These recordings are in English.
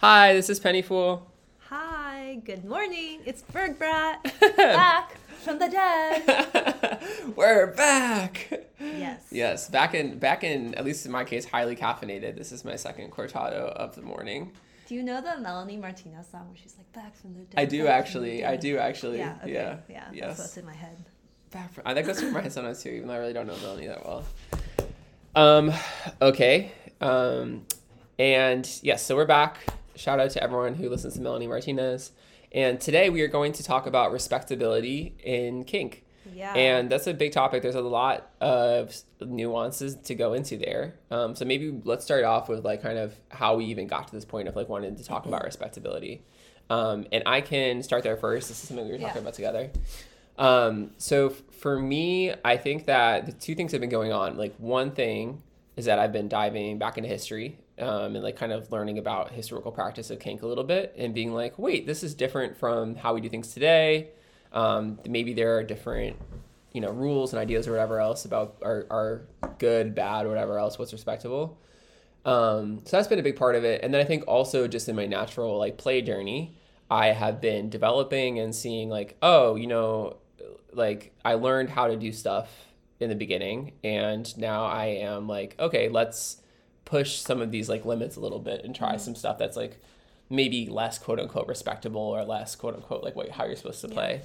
Hi, this is Penny Fool. Hi, good morning. It's Bird Brat back from the dead. We're back. Yes. Yes, back in at least in my case, highly caffeinated. This is my second cortado of the morning. Do you know the Melanie Martinez song where she's like back from the dead? I do actually. Yeah. Okay. Yeah. Yeah. Yes. That's what's in my head. I think that's in my head sometimes too, even though I really don't know Melanie that well. Okay. And yes, so we're back. Shout out to everyone who listens to Melanie Martinez. And today we are going to talk about respectability in kink. Yeah. And that's a big topic. There's a lot of nuances to go into there. So maybe let's start off with like kind of how we even got to this point of like wanting to talk about respectability. And I can start there first. This is something we were talking about together. So for me, I think that the two things have been going on. Like one thing is that I've been diving back into history and like kind of learning about historical practice of kink a little bit and being like, wait, this is different from how we do things today. Maybe there are different, rules and ideas or whatever else about are good, bad, or whatever else, what's respectable. So that's been a big part of it. And then I think also just in my natural like play journey, I have been developing and seeing like, like I learned how to do stuff in the beginning. And now I am like, okay, let's push some of these like limits a little bit and try some stuff that's like maybe less quote unquote respectable or less quote unquote like how you're supposed to play.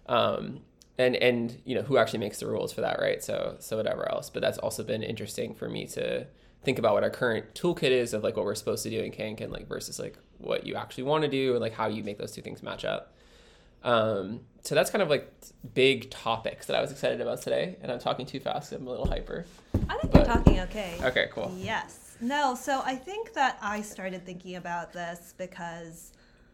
And who actually makes the rules for that, right? So whatever else. But that's also been interesting for me to think about what our current toolkit is of like what we're supposed to do in kink and like versus like what you actually want to do and like how you make those two things match up. So that's kind of like big topics that I was excited about today. And I'm talking too fast. I'm a little hyper. I think you're talking okay. Okay, cool. Yes. No, so I think that I started thinking about this because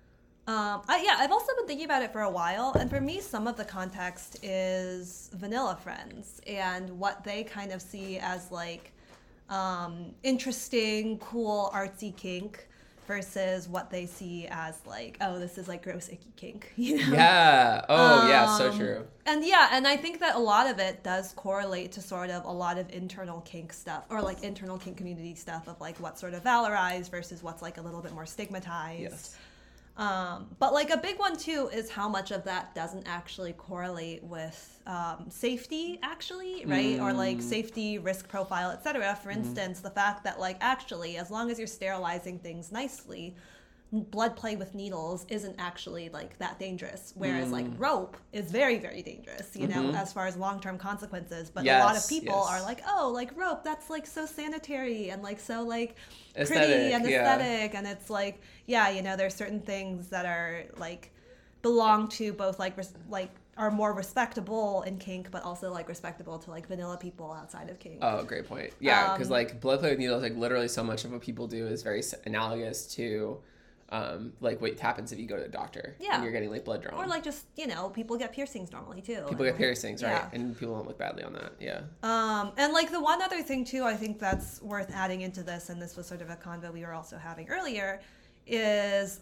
I've also been thinking about it for a while, and for me some of the context is Vanilla Friends and what they kind of see as like interesting, cool, artsy kink versus what they see as like, oh, this is like gross, icky kink, Yeah. Oh, yeah, so true. And I think that a lot of it does correlate to sort of a lot of internal kink stuff or like internal kink community stuff of like what's sort of valorized versus what's like a little bit more stigmatized. Yes. But like a big one too is how much of that doesn't actually correlate with safety actually, right? Or like safety, risk profile, etc. For instance, the fact that like actually as long as you're sterilizing things nicely, blood play with needles isn't actually like that dangerous, whereas like rope is very, very dangerous, as far as long-term consequences. But a lot of people are like, oh, like rope, that's like so sanitary and like so like pretty and aesthetic. And it's like, there's certain things that are like belong to both like are more respectable in kink, but also like respectable to like vanilla people outside of kink. Oh, great point. Yeah, because like blood play with needles, like literally so much of what people do is very analogous to like what happens if you go to the doctor and you're getting like blood drawn. Or like just, people get piercings normally too. People get piercings, right? And people don't look badly on that, yeah. And like the one other thing too, I think that's worth adding into this, and this was sort of a convo we were also having earlier, is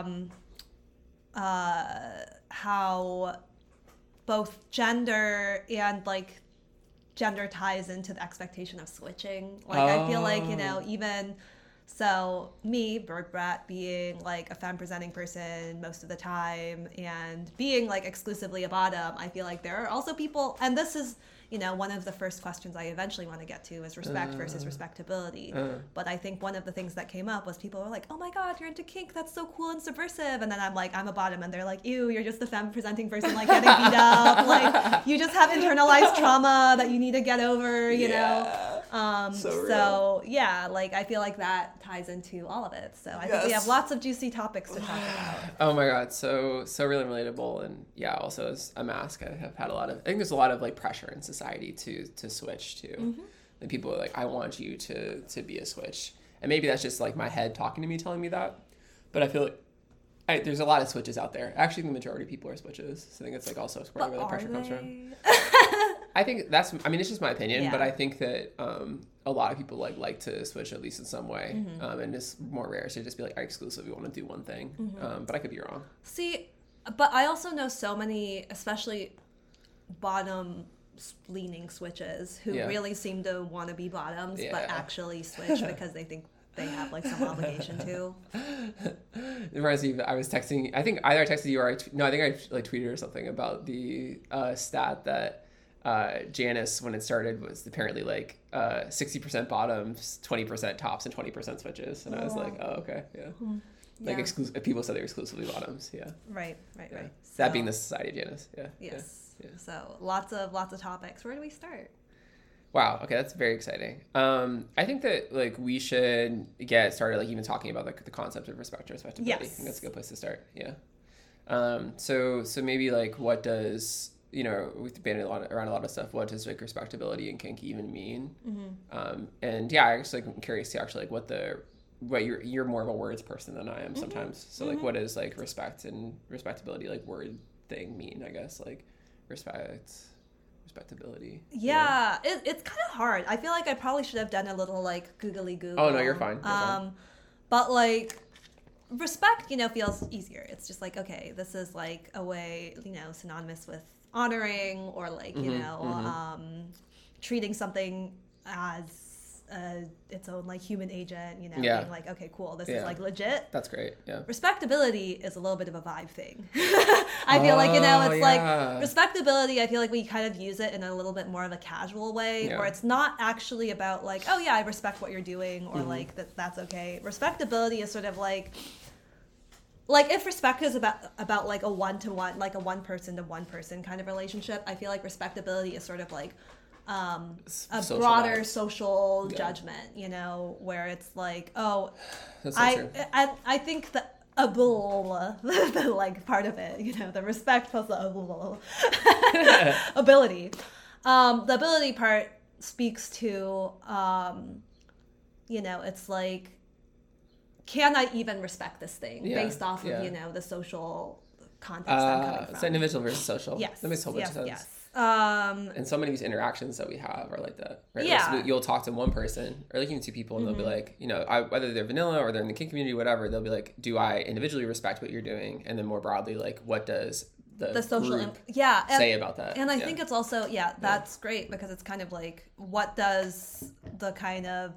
how both gender and like gender ties into the expectation of switching. Like I feel like, even... So me, Bird Brat, being like a femme presenting person most of the time and being like exclusively a bottom, I feel like there are also people, and this is, one of the first questions I eventually want to get to is respect versus respectability. But I think one of the things that came up was people were like, oh my God, you're into kink, that's so cool and subversive. And then I'm like, I'm a bottom. And they're like, ew, you're just a femme presenting person like getting beat up. Like you just have internalized trauma that you need to get over, you know? So yeah, like I feel like that ties into all of it. So I think we have lots of juicy topics to talk about. Oh my God, so really relatable. And yeah, also as a mask, I have had I think there's a lot of like pressure in society to switch to. And people are like, I want you to be a switch. And maybe that's just like my head talking to me, telling me that. But I feel like there's a lot of switches out there. Actually, the majority of people are switches. So I think it's like also where the pressure comes from. I think it's just my opinion, but I think that a lot of people like to switch at least in some way. And it's more rare to just be like, I exclusively want to do one thing. But I could be wrong. See, but I also know so many, especially bottom leaning switches who really seem to want to be bottoms, but actually switch because they think they have like some obligation to. It reminds me, I was texting, I think either I texted you or I think I like tweeted or something about the stat that Janus, when it started, was apparently like 60% bottoms, 20% tops, and 20% switches. And I was like, oh, okay, yeah. Like people said they were exclusively bottoms, yeah. Right. So, So, that being the Society of Janus, yeah. yes. Yeah. So lots of topics. Where do we start? Wow. Okay, that's very exciting. I think that like we should get started like even talking about like the concept of respect and respectability. Yes. I think that's a good place to start. Yeah. So maybe like what does we've been around a lot of stuff. What does like respectability and kink even mean? And yeah, I actually I'm curious to actually like what you're more of a words person than I am sometimes. So like what does like respect and respectability like word thing mean? I guess like respectability. Yeah, it's kind of hard. I feel like I probably should have done a little like googly Google. Oh no, you're fine. But like respect, feels easier. It's just like, okay, this is like a way, synonymous with honoring or like, treating something as its own like human agent, being like, okay, cool, this is like legit. That's great. Yeah. Respectability is a little bit of a vibe thing. I feel like, it's like respectability. I feel like we kind of use it in a little bit more of a casual way where it's not actually about like, oh yeah, I respect what you're doing or like that's okay. Respectability is sort of like if respect is about like a one-to-one, like a one person to one person kind of relationship, I feel like respectability is sort of like a broader social judgment, where it's like, oh, I think the the like part of it, the respect plus the ability. The ability part speaks to, it's like, can I even respect this thing based off of, the social context I'm coming from? So individual versus social. Yes. That makes a whole bunch of sense. Yes. And so many of these interactions that we have are like that, right? Yeah. Like, so you'll talk to one person or like even two people and they'll be like, whether they're vanilla or they're in the kink community, whatever, they'll be like, do I individually respect what you're doing? And then more broadly, like, what does the social group say about that? And I think it's also, that's great because it's kind of like, what does the kind of,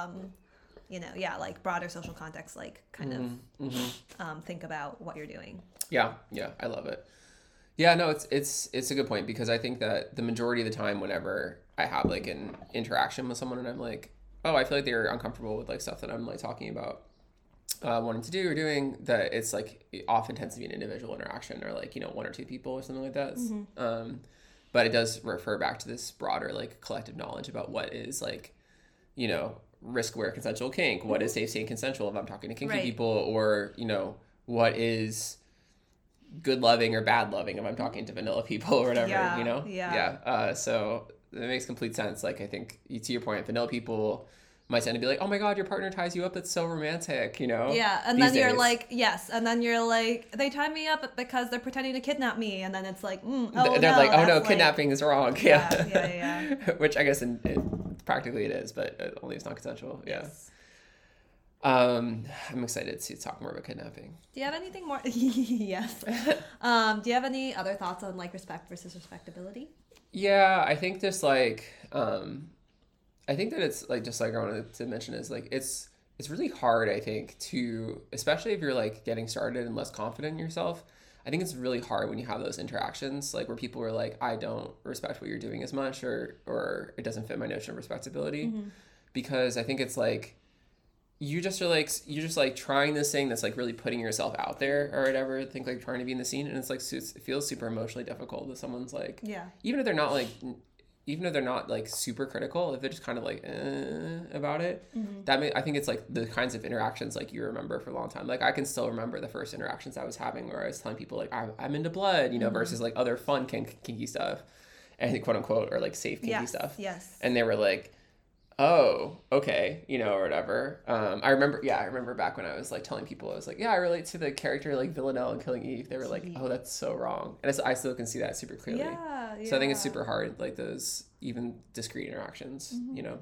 like broader social context, like kind of think about what you're doing. Yeah. I love it. Yeah, no, it's a good point because I think that the majority of the time whenever I have like an interaction with someone and I'm like, oh, I feel like they're uncomfortable with like stuff that I'm like talking about wanting to do or doing, that it's like it often tends to be an individual interaction or like, one or two people or something like that. But it does refer back to this broader like collective knowledge about what is like, risk-aware consensual kink, what is safe, sane, consensual if I'm talking to kinky people, or, what is good loving or bad loving if I'm talking to vanilla people or whatever, so it makes complete sense. Like I think to your point, vanilla people might tend to be like, oh my god, your partner ties you up, it's so romantic, and then you're like, yes, and then you're like, they tie me up because they're pretending to kidnap me, and then it's like, they're like, oh no, kidnapping is wrong. Yeah. Which I guess practically it is, but only it's not consensual. Yes. I'm excited to talk more about kidnapping. Do you have anything more? Yes. Do you have any other thoughts on like respect versus respectability? Yeah, I think just like, I think that it's like, just like I wanted to mention is like, it's really hard, I think, to, especially if you're like getting started and less confident in yourself, I think it's really hard when you have those interactions, like where people are like, I don't respect what you're doing as much, or it doesn't fit my notion of respectability, because I think it's like, you're just like trying this thing that's like really putting yourself out there or whatever, think like trying to be in the scene, and it's like it feels super emotionally difficult if someone's like, even if they're not like super critical, if they're just kind of like about it, I think it's like the kinds of interactions like you remember for a long time. Like I can still remember the first interactions I was having where I was telling people like I'm into blood, versus like other fun kinky stuff and quote unquote, or like safe kinky stuff. Yes. And they were like, oh, okay, or whatever. I remember back when I was like telling people, I was like, I relate to the character like Villanelle in Killing Eve. They were like, oh, that's so wrong. And I still can see that super clearly. So I think it's super hard, like those even discrete interactions,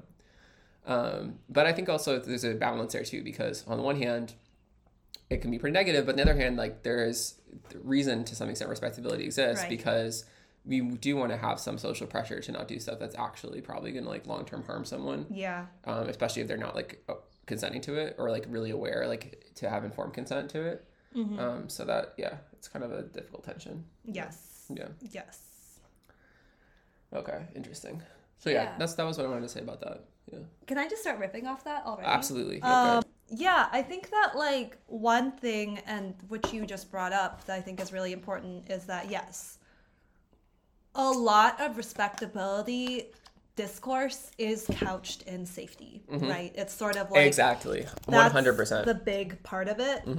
But I think also there's a balance there too, because on the one hand, it can be pretty negative, but on the other hand, like there is reason to some extent respectability exists, because we do want to have some social pressure to not do stuff that's actually probably going to like long-term harm someone. Yeah. Especially if they're not like consenting to it, or like really aware, like to have informed consent to it. So that, yeah, it's kind of a difficult tension. Yes. Yeah. Yes. Okay, interesting. So yeah, that was what I wanted to say about that. Yeah. Can I just start ripping off that already? Absolutely. Okay. Yeah, I think that like one thing, and which you just brought up, that I think is really important is that yes, a lot of respectability discourse is couched in safety, right? It's sort of like exactly 100%. That's the big part of it.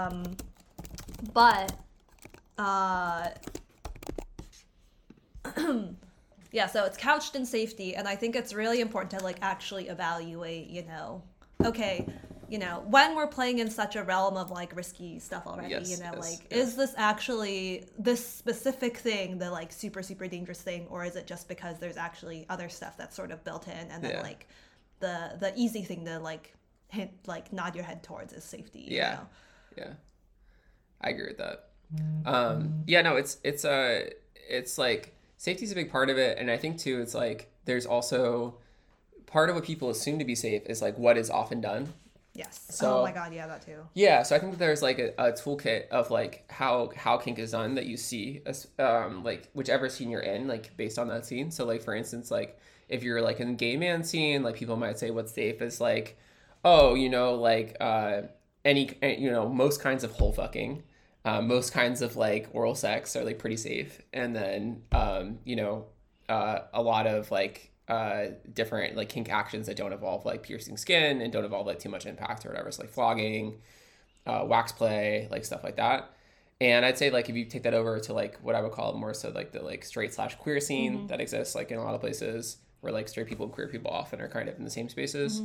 But yeah, so it's couched in safety, and I think it's really important to like actually evaluate, you know, okay, you know, when we're playing in such a realm of like risky stuff already, you know, is this actually this specific thing the like super, super dangerous thing, or is it just because there's actually other stuff that's sort of built in, and then like the easy thing to like hint, like nod your head towards is safety. You know? Yeah, I agree with that. Yeah, no, it's like safety's a big part of it, and I think too, it's like there's also part of what people assume to be safe is like what is often done. Yes. So, oh my god, yeah, that too. Yeah, so I think that there's like a toolkit of like how kink is done that you see, like whichever scene you're in, like based on that scene. So like for instance, like if you're like in the gay man scene, like people might say what's safe is like, oh, you know, like any, you know, most kinds of hole fucking, most kinds of like oral sex are like pretty safe, and then you know, a lot of like different like kink actions that don't involve like piercing skin and don't involve like too much impact or whatever. So like flogging, wax play, like stuff like that. And I'd say like if you take that over to like what I would call more so like the like straight/queer scene that exists like in a lot of places where like straight people and queer people often are kind of in the same spaces.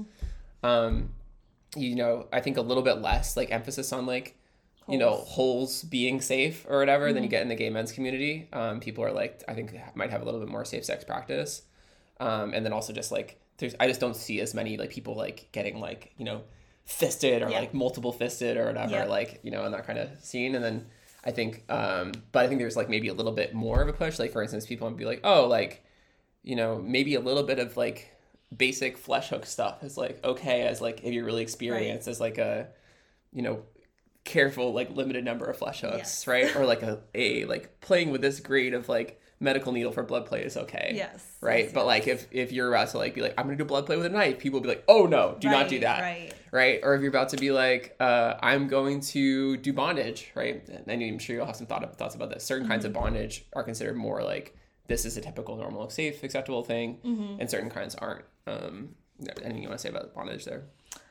You know, I think a little bit less like emphasis on like you know, holes being safe or whatever than you get in the gay men's community. People are like, I think might have a little bit more safe sex practice. And then also just like, I just don't see as many like people like getting like, you know, fisted or like multiple fisted or whatever, like, you know, in that kind of scene. And then I think, but I think there's like maybe a little bit more of a push. Like for instance, people would be like, oh, like, you know, maybe a little bit of like basic flesh hook stuff is like, okay. As like, if you're really experienced as like a, you know, careful, like limited number of flesh hooks, right? Or like a like playing with this grade of like medical needle for blood play is okay. Yes. Right. But like if you're about to like be like, I'm gonna do blood play with a knife, people will be like, oh no, do not do that. Right. Or if you're about to be like, I'm going to do bondage, right? And I'm sure you'll have some thoughts about this. Certain kinds of bondage are considered more like this is a typical, normal, safe, acceptable thing, and certain kinds aren't. Anything you want to say about bondage there?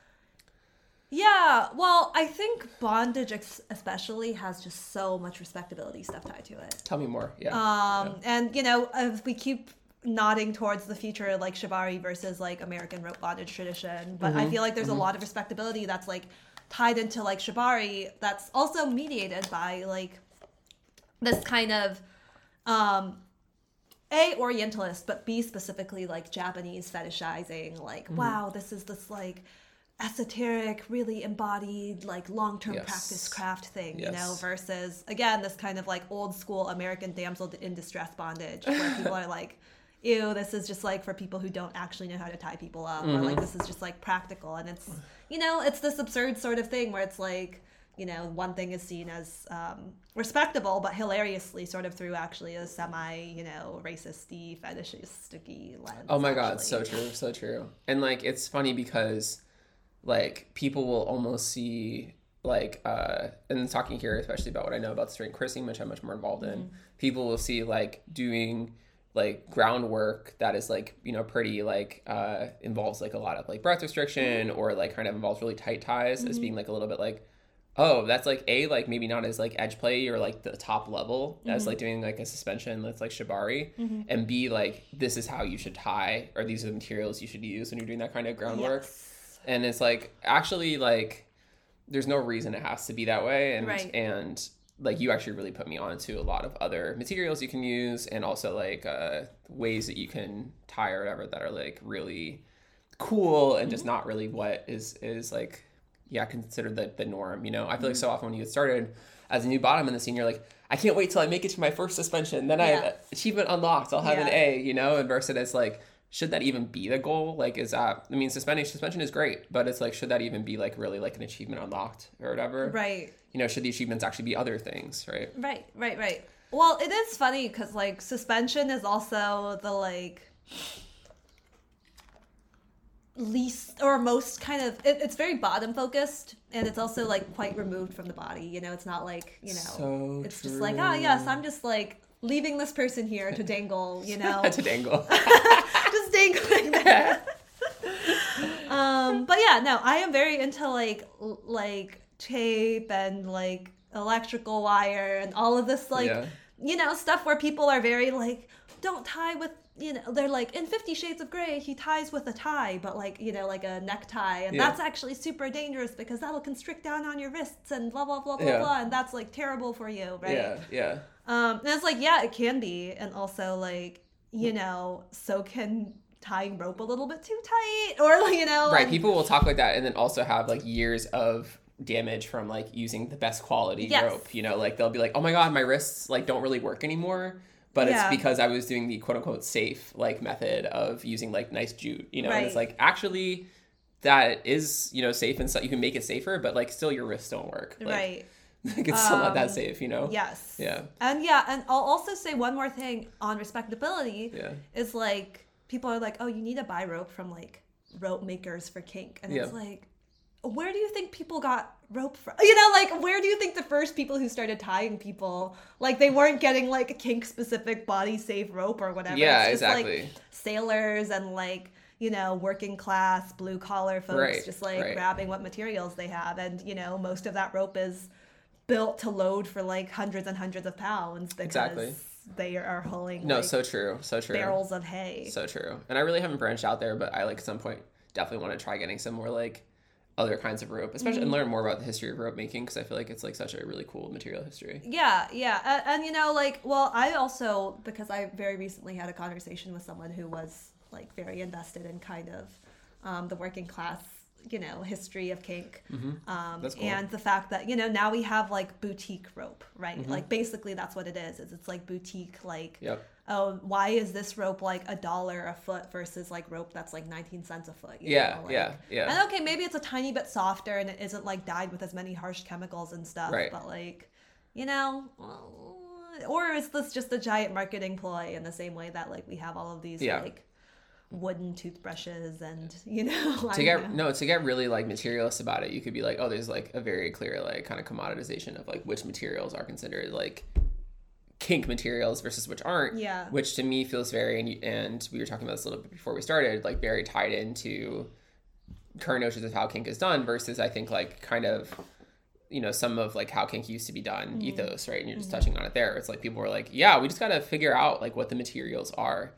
Yeah, well, I think bondage especially has just so much respectability stuff tied to it. Tell me more. Yeah. And, you know, if we keep nodding towards the future, like shibari versus like American rope bondage tradition, but I feel like there's a lot of respectability that's like tied into like shibari that's also mediated by like this kind of A, Orientalist, but B, specifically like Japanese fetishizing, like, wow, this is this like esoteric, really embodied, like long-term practice craft thing, you know, versus again this kind of like old school American damsel in distress bondage where people are like, ew, this is just like for people who don't actually know how to tie people up, or like this is just like practical, and it's, you know, it's this absurd sort of thing where it's like, you know, one thing is seen as respectable, but hilariously sort of through actually a semi, you know, racist-y, fetishistic-y lens. Oh my god, so true. And like it's funny because like people will almost see like and talking here especially about what I know about the straight queer scene, which I'm much more involved in, people will see like doing like groundwork that is like, you know, pretty like involves like a lot of like breath restriction or like kind of involves really tight ties as being like a little bit like, oh, that's like A, like maybe not as like edge play or like the top level as like doing like a suspension that's like shibari, and B, like this is how you should tie, or these are the materials you should use when you're doing that kind of groundwork. And it's like, actually, like, there's no reason it has to be that way. And, and like, you actually really put me on to a lot of other materials you can use, and also, like, ways that you can tie or whatever that are, like, really cool and just not really what is like, considered the norm, you know? I feel like so often when you get started as a new bottom in the scene, you're like, I can't wait till I make it to my first suspension. Then I have achievement unlocked. I'll have an A, you know? And versus it's like, should that even be the goal? Like, is that, I mean, suspension is great, but it's like, should that even be like really like an achievement unlocked or whatever? Right. You know, should the achievements actually be other things, right? Right. Well, it is funny because like suspension is also the like least or most kind of it's very bottom focused, and it's also like quite removed from the body. You know, it's not like, you know, So it's true. just like, oh yes, I'm just like leaving this person here to dangle, you know. To dangle. Just dangling there. But yeah, no, I am very into like tape and like electrical wire and all of this like you know, stuff where people are very like, don't tie with, you know, they're like, in 50 Shades of Grey he ties with a tie, but like, you know, like a necktie, and that's actually super dangerous because that will constrict down on your wrists and blah blah blah blah blah, and that's like terrible for you, right? And it's like, yeah, it can be, and also like, you know, so can tying rope a little bit too tight, or you know, right, people will talk like that and then also have like years of damage from like using the best quality rope, you know, like they'll be like, oh my god, my wrists like don't really work anymore, but it's because I was doing the quote unquote safe like method of using like nice jute, you know, and it's like, actually that is, you know, safe, and so you can make it safer, but like still your wrists don't work, like, like it's still not that safe, you know. And I'll also say one more thing on respectability is like, people are like, oh, you need to buy rope from like rope makers for kink, and it's like, where do you think people got rope from? You know, like, where do you think the first people who started tying people, like, they weren't getting, like, kink-specific body-safe rope or whatever. Yeah, it's just, exactly. like, sailors and, like, you know, working-class, blue-collar folks just, like, grabbing what materials they have. And, you know, most of that rope is built to load for, like, hundreds and hundreds of pounds because they are hauling, like, so true. barrels of hay. So true. And I really haven't branched out there, but I, like, at some point definitely want to try getting some more, like, other kinds of rope, especially, and learn more about the history of rope making, because I feel like it's like such a really cool material history. And you know, like, well, I also, because I very recently had a conversation with someone who was like very invested in kind of the working class, you know, history of kink. That's cool. And the fact that, you know, now we have like boutique rope, right? Like basically that's what it is it's like boutique, like oh, why is this rope like $1 a foot versus like rope that's like 19 cents a foot? You know? Like, and okay, maybe it's a tiny bit softer and it isn't like dyed with as many harsh chemicals and stuff, but like, you know, or is this just a giant marketing ploy in the same way that like we have all of these like wooden toothbrushes and, you know, to get really like materialist about it, you could be like, oh, there's like a very clear like kind of commoditization of like which materials are considered like kink materials versus which aren't, which to me feels very, and we were talking about this a little bit before we started, like very tied into current notions of how kink is done versus I think like kind of, you know, some of like how kink used to be done ethos, right? And you're just touching on it there. It's like people were like, yeah, we just got to figure out like what the materials are.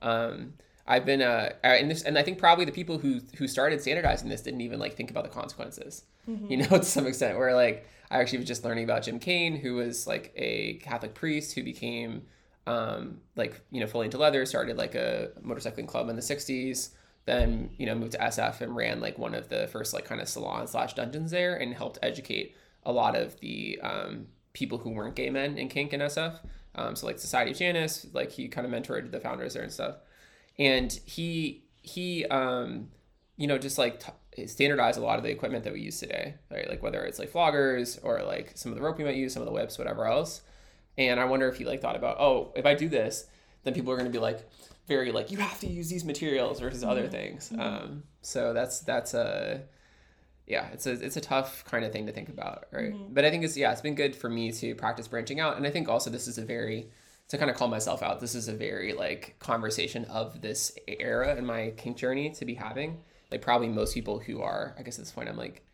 I've been in this, and I think probably the people who started standardizing this didn't even like think about the consequences, you know, to some extent, where like I actually was just learning about Jim Kane, who was like a Catholic priest who became like, you know, fully into leather, started like a motorcycling club in the 60s, then, you know, moved to SF and ran like one of the first like kind of salon/dungeons there, and helped educate a lot of the people who weren't gay men in kink in SF. So like Society of Janus, like he kind of mentored the founders there and stuff. And he you know, just like standardized a lot of the equipment that we use today, right? Like whether it's like floggers or like some of the rope we might use, some of the whips, whatever else. And I wonder if he like thought about, oh, if I do this, then people are going to be like very like, you have to use these materials versus other things. So that's a, yeah, it's a tough kind of thing to think about, right? But I think it's been good for me to practice branching out. And I think also this is a very, to kind of call myself out, this is a very like conversation of this era in my kink journey to be having. Like probably most people who are, I guess at this point I'm like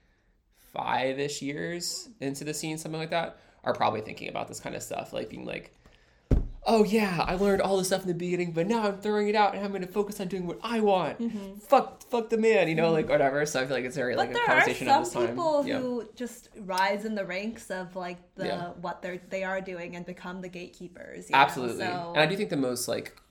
5-ish years into the scene, something like that, are probably thinking about this kind of stuff, like being like, oh yeah, I learned all this stuff in the beginning, but now I'm throwing it out and I'm going to focus on doing what I want. Fuck the man, you know, like whatever. So I feel like it's very like a conversation of this time. But there are some people who just rise in the ranks of like the what they are doing and become the gatekeepers. Absolutely. So... And I do think the most like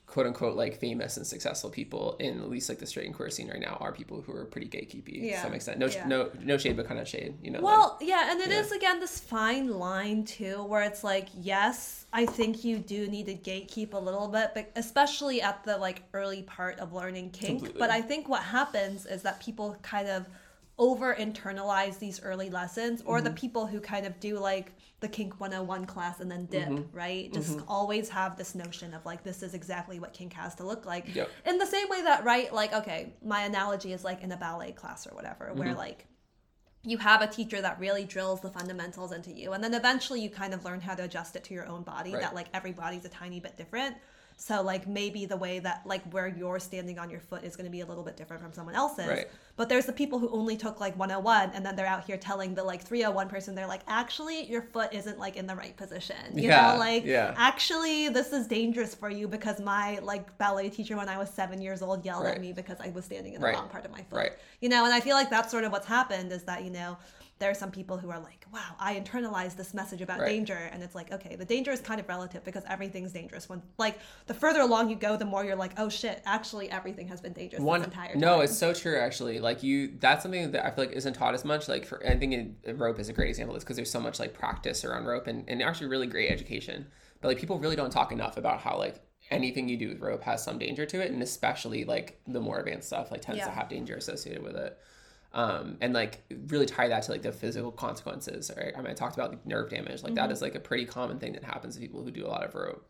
quote unquote like famous and successful people in at least like the straight and queer scene right now are people who are pretty gatekeepy to some extent. No shade, but kind of shade, you know. Well, like, and it is again this fine line too, where it's like, yes, I think you do need to gatekeep a little bit, but especially at the like early part of learning kink. Completely. But I think what happens is that people kind of over internalize these early lessons, or the people who kind of do like the kink 101 class and then dip, right? Just always have this notion of like, this is exactly what kink has to look like. Yep. In the same way that, right, like, okay, my analogy is like in a ballet class or whatever, where like you have a teacher that really drills the fundamentals into you, and then eventually you kind of learn how to adjust it to your own body, that like everybody's a tiny bit different. So like maybe the way that like where you're standing on your foot is going to be a little bit different from someone else's. Right. But there's the people who only took like 101, and then they're out here telling the like 301 person, they're like, actually your foot isn't like in the right position. You know, like actually this is dangerous for you because my like ballet teacher when I was 7 years old yelled at me because I was standing in the wrong part of my foot. Right. You know, and I feel like that's sort of what's happened is that, you know, there are some people who are like, wow, I internalized this message about danger. And it's like, okay, the danger is kind of relative because everything's dangerous. When like the further along you go, the more you're like, oh shit, actually everything has been dangerous this entire time. No, it's so true actually. Like that's something that I feel like isn't taught as much. Like I think rope is a great example of this because there's so much like practice around rope and actually really great education. But like people really don't talk enough about how like anything you do with rope has some danger to it. And especially like the more advanced stuff like tends to have danger associated with it. And like really tie that to like the physical consequences, right? I mean, I talked about like nerve damage, like that is like a pretty common thing that happens to people who do a lot of rope.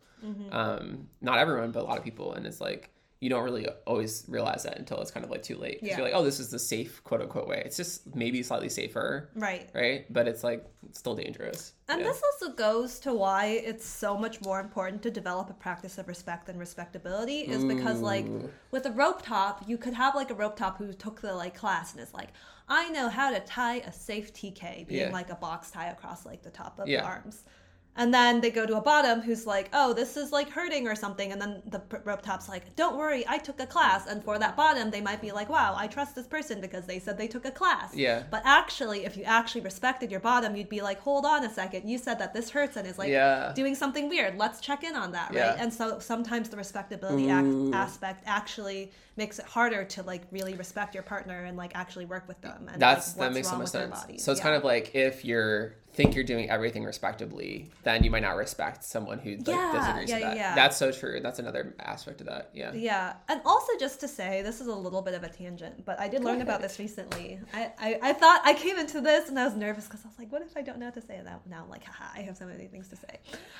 Not everyone, but a lot of people. And it's like, you don't really always realize that until it's kind of like too late. Because you're like, oh, this is the safe quote unquote way. It's just maybe slightly safer. Right. But it's like, it's still dangerous. And this also goes to why it's so much more important to develop a practice of respect and respectability is because like with a rope top, you could have like a rope top who took the like class and is like, I know how to tie a safe TK, being like a box tie across like the top of the arms. And then they go to a bottom who's like, oh, this is like hurting or something. And then the rope top's like, don't worry, I took a class. And for that bottom, they might be like, wow, I trust this person because they said they took a class. Yeah. But actually, if you actually respected your bottom, you'd be like, hold on a second. You said that this hurts and is like doing something weird. Let's check in on that, right? Yeah. And so sometimes the respectability aspect actually makes it harder to like really respect your partner and like actually work with them. And that makes so much sense. So it's kind of like if you're doing everything respectably, then you might not respect someone who like disagrees with that. Yeah. That's so true. That's another aspect of that. Yeah. Yeah. And also just to say, this is a little bit of a tangent, but I did learn about this recently. I thought I came into this and I was nervous because I was like, what if I don't know what to say? And now I'm like, haha, I have so many things to say.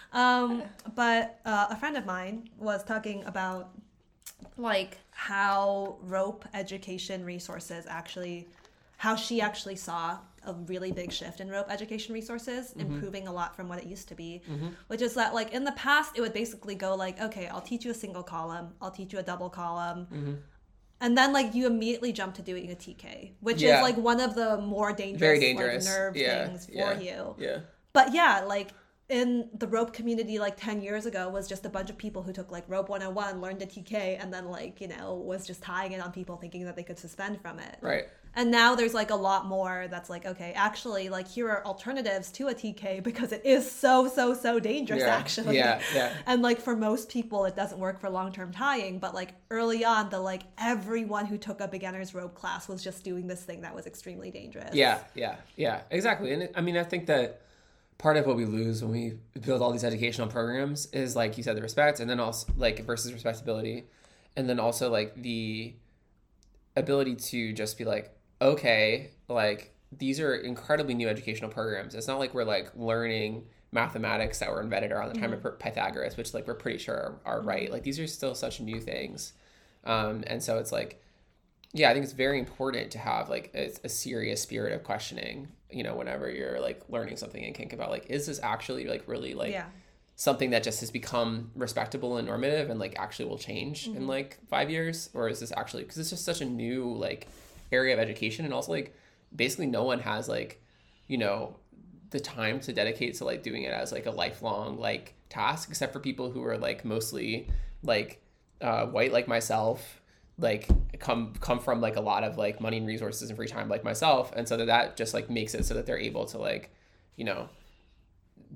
But a friend of mine was talking about like how rope education resources how she actually saw a really big shift in rope education resources, improving a lot from what it used to be, which is that like in the past, it would basically go like, okay, I'll teach you a single column, I'll teach you a double column. And then like you immediately jump to doing a TK, which is like one of the more dangerous, very dangerous. Like, nerve things for you. Yeah. But like in the rope community like 10 years ago was just a bunch of people who took like rope 101, learned a TK, and then like, you know, was just tying it on people thinking that they could suspend from it. Right. And now there's like a lot more that's like, okay, actually like here are alternatives to a TK because it is so dangerous actually. Yeah. And like for most people it doesn't work for long-term tying, but like early on like everyone who took a beginner's rope class was just doing this thing that was extremely dangerous. Yeah, exactly. And I mean, I think that part of what we lose when we build all these educational programs is like you said, the respect, and then also like versus respectability, and then also like the ability to just be like, okay, like these are incredibly new educational programs. It's not like we're like learning mathematics that were invented around the time of Pythagoras, which like we're pretty sure are right. Like these are still such new things. And so it's like, yeah, I think it's very important to have like a serious spirit of questioning, you know, whenever you're like learning something in kink about like, is this actually like really like something that just has become respectable and normative and like actually will change in like 5 years? Or is this actually, because it's just such a new like area of education, and also like basically no one has like, you know, the time to dedicate to like doing it as like a lifelong like task, except for people who are like mostly like white like myself, like come from like a lot of like money and resources and free time like myself, and so that just like makes it so that they're able to like, you know,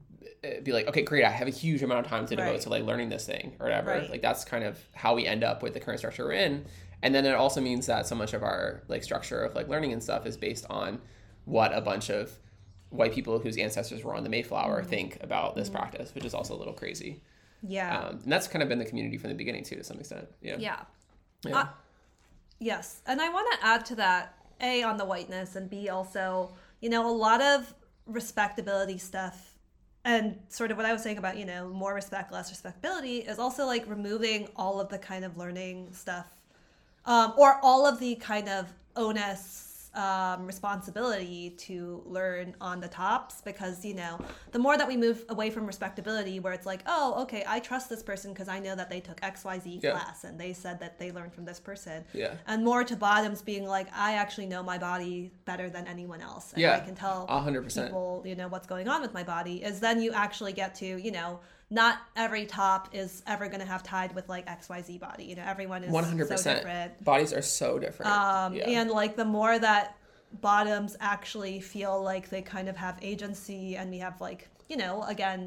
be like, okay, great, I have a huge amount of time to devote Right. to like learning this thing or whatever. Right. Like that's kind of how we end up with the current structure we're in. And then it also means that so much of our like structure of like learning and stuff is based on what a bunch of white people whose ancestors were on the Mayflower think about this practice, which is also a little crazy. Yeah. And that's kind of been the community from the beginning too, to some extent. Yeah. Yeah. Yeah. Yes. And I want to add to that, A, on the whiteness, and B, also, you know, a lot of respectability stuff and sort of what I was saying about, you know, more respect, less respectability is also like removing all of the kind of learning stuff or all of the kind of onus responsibility to learn on the tops, because, you know, the more that we move away from respectability where it's like, oh, okay, I trust this person because I know that they took XYZ class and they said that they learned from this person, and more to bottoms being like, I actually know my body better than anyone else, and I can tell 100%. people, you know, what's going on with my body, is then you actually get to, you know, not every top is ever going to have tied with like XYZ body. You know, everyone is 100%. So different. Bodies are so different. And like the more that bottoms actually feel like they kind of have agency, and we have like, you know, again,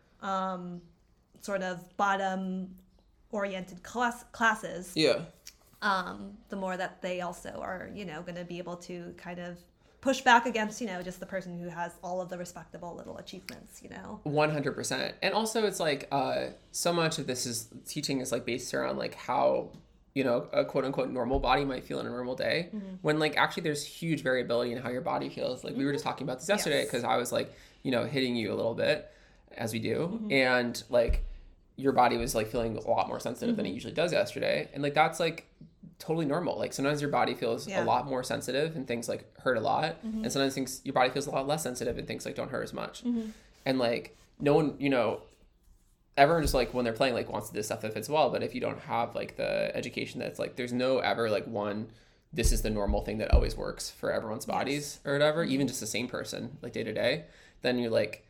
sort of bottom oriented classes. Yeah. The more that they also are, you know, going to be able to kind of push back against, you know, just the person who has all of the respectable little achievements, you know. 100%. And also it's like so much of this is teaching is like based around like how, you know, a quote unquote normal body might feel in a normal day, when like actually there's huge variability in how your body feels. Like we were just talking about this yesterday, because I was like, you know, hitting you a little bit as we do, and like your body was like feeling a lot more sensitive than it usually does yesterday, and like that's like totally normal. Like sometimes your body feels a lot more sensitive and things like hurt a lot, and sometimes things your body feels a lot less sensitive and things like don't hurt as much. And like no one, you know, everyone just like when they're playing like wants to do stuff that fits well, but if you don't have like the education that's like there's no ever like one, this is the normal thing that always works for everyone's bodies or whatever, even just the same person like day to day, then you're like,